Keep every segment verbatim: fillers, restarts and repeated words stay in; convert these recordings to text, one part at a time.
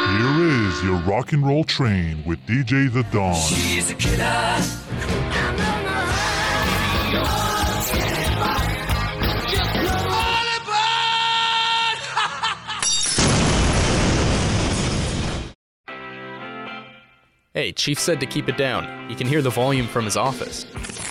Here is your rock and roll train with D J The Dawn. She's a killer. I'm gonna have your Hey, Chief said to keep it down. He can hear the volume from his office.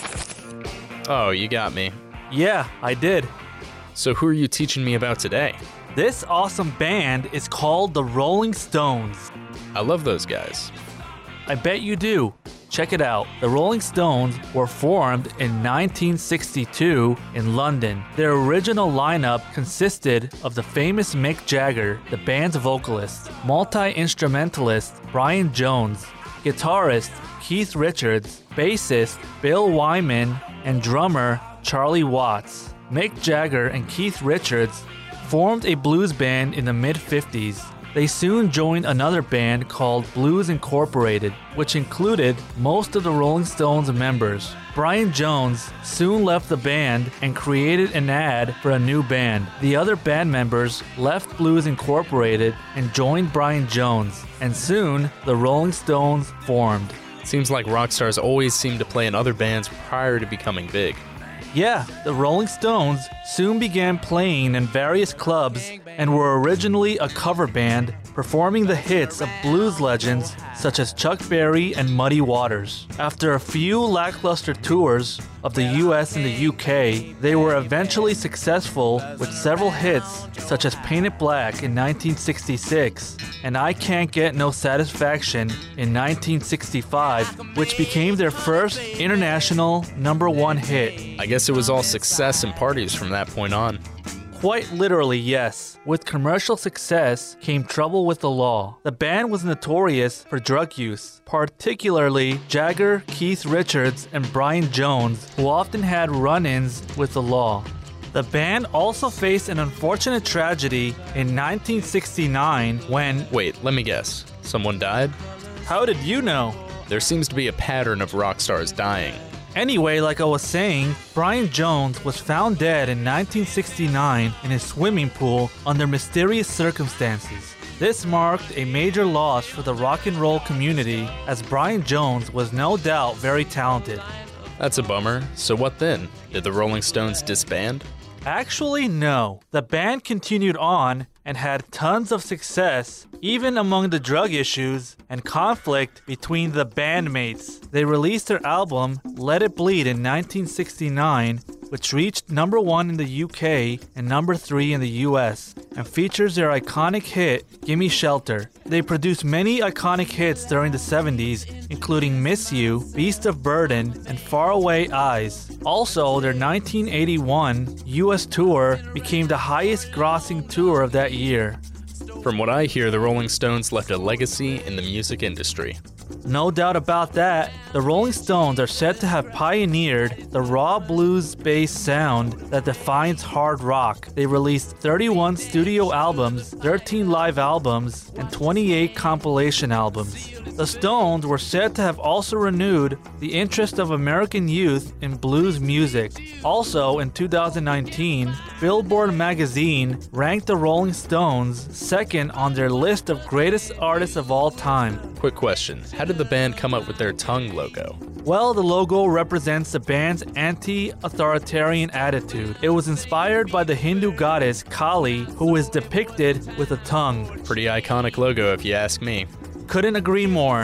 Oh, you got me. Yeah, I did. So who are you teaching me about today? This awesome band is called the Rolling Stones. I love those guys. I bet you do. Check it out. The Rolling Stones were formed in nineteen sixty-two in London. Their original lineup consisted of the famous Mick Jagger, the band's vocalist, multi-instrumentalist Brian Jones, guitarist Keith Richards, bassist Bill Wyman, and drummer Charlie Watts. Mick Jagger and Keith Richards formed a blues band in the mid-fifties. They soon joined another band called Blues Incorporated, which included most of the Rolling Stones members. Brian Jones soon left the band and created an ad for a new band. The other band members left Blues Incorporated and joined Brian Jones, and soon the Rolling Stones formed. Seems like rock stars always seem to play in other bands prior to becoming big. Yeah, the Rolling Stones soon began playing in various clubs and were originally a cover band performing the hits of blues legends such as Chuck Berry and Muddy Waters. After a few lackluster tours of the U S and the U K, they were eventually successful with several hits such as Painted Black in nineteen sixty-six and I Can't Get No Satisfaction in nineteen sixty-five, which became their first international number one hit. I guess it was all success and parties from that point on. Quite literally, yes. With commercial success came trouble with the law. The band was notorious for drug use, particularly Jagger, Keith Richards, and Brian Jones, who often had run-ins with the law. The band also faced an unfortunate tragedy in nineteen sixty-nine when... Wait, let me guess. Someone died? How did you know? There seems to be a pattern of rock stars dying. Anyway, like I was saying, Brian Jones was found dead in nineteen sixty-nine in his swimming pool under mysterious circumstances. This marked a major loss for the rock and roll community, as Brian Jones was no doubt very talented. That's a bummer. So what then? Did the Rolling Stones disband? Actually, no. The band continued on and had tons of success, even among the drug issues and conflict between the bandmates. They released their album, Let It Bleed, in nineteen sixty-nine, which reached number one in the U K and number three in the U S, and features their iconic hit, Gimme Shelter. They produced many iconic hits during the seventies, including Miss You, Beast of Burden, and Faraway Eyes. Also, their nineteen eighty-one U S tour became the highest grossing tour of that year. From what I hear, the Rolling Stones left a legacy in the music industry. No doubt about that. The Rolling Stones are said to have pioneered the raw blues-based sound that defines hard rock. They released thirty-one studio albums, thirteen live albums, and twenty-eight compilation albums. The Stones were said to have also renewed the interest of American youth in blues music. Also, in two thousand nineteen, Billboard magazine ranked the Rolling Stones second on their list of greatest artists of all time. Quick question. How did the band come up with their tongue logo? Well, the logo represents the band's anti-authoritarian attitude. It was inspired by the Hindu goddess Kali, who is depicted with a tongue. Pretty iconic logo if you ask me. Couldn't agree more.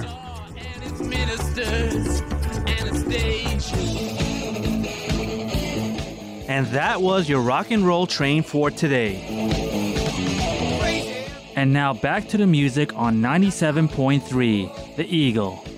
And that was your rock and roll train for today. And now back to the music on ninety-seven point three, The Eagle.